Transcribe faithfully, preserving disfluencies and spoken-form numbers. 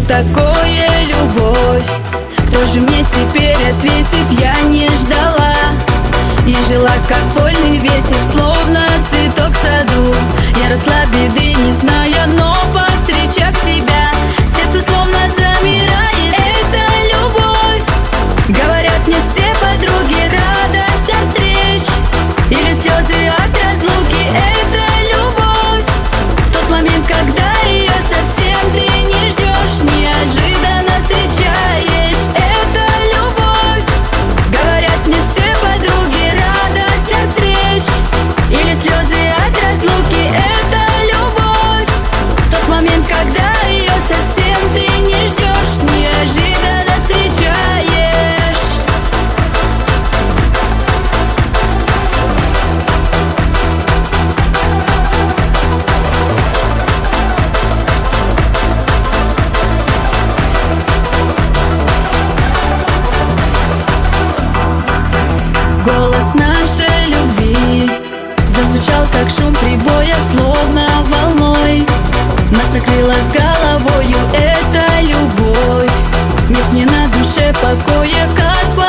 такое любовь? Кто же мне теперь ответит? Я не ждала и жила, как вольный ветер, словно цветок в саду. Я росла, беды не зная, но повстречав тебя, сердце словно замирает. Это любовь. Говорят мне все подруги, радость от встреч или слезы от разлуки. Это любовь. В тот момент, когда ее совсем ты не ждешь, неожиданно встречаешь. Это любовь. Говорят мне все подруги, радость от встреч или слезы от разлуки. Это любовь. В тот момент, когда ее совсем ты не ждешь, неожиданно встречаешь. Голос нашей любви зазвучал, как шум прибоя, словно волной. Нас накрыло с головою эта любовь. Нет мне на душе покоя, как